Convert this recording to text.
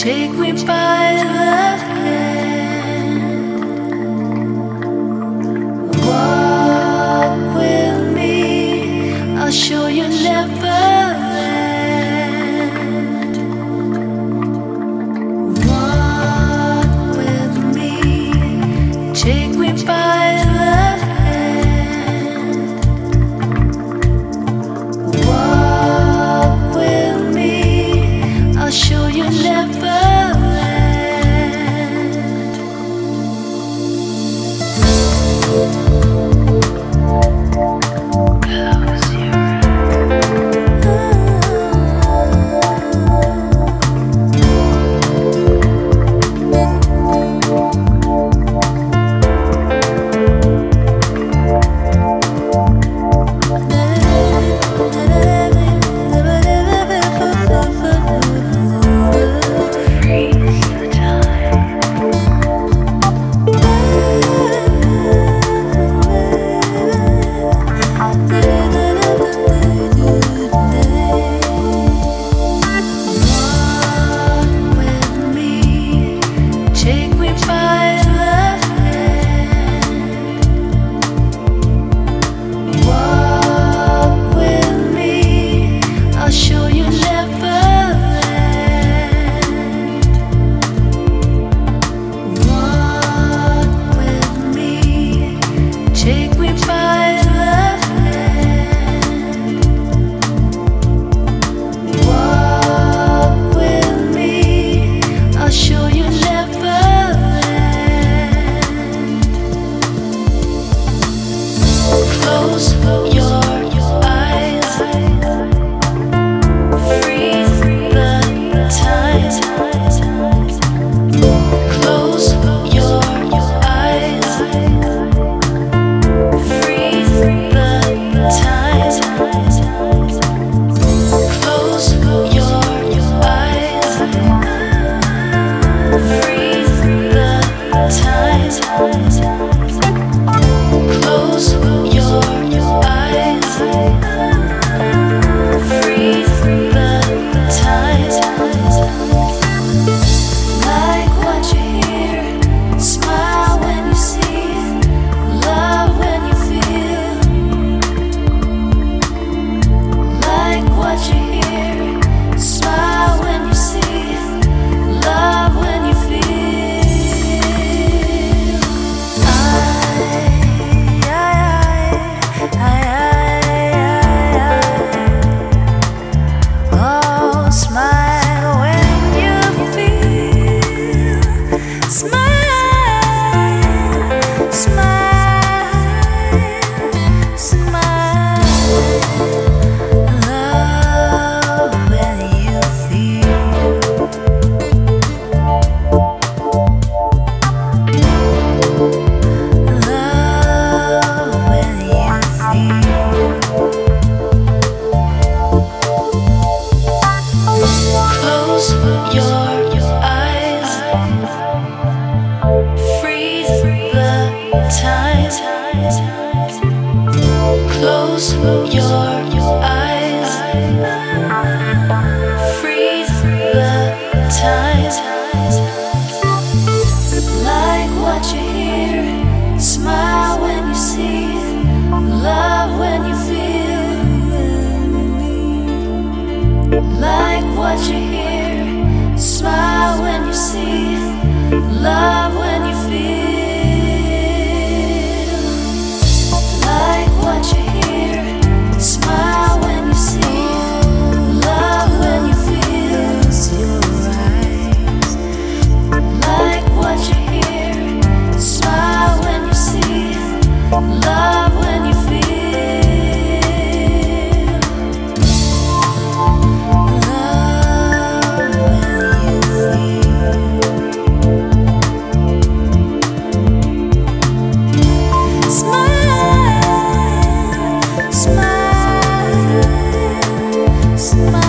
Take me by the hand, walk with me, I'll show you Neverland. Walk with me, take me by the hand, walk with me, I'll show you Neverland. Close your eyes, freeze the time. Like what you hear, smile when you see it, love when you feel. Like what you hear, smile when you see it, love when you feel. Like what you hear, smile when you see it, love when you feel. Your eyes. Like what you hear, smile when you see it, love when you feel. Smile, smile, smile.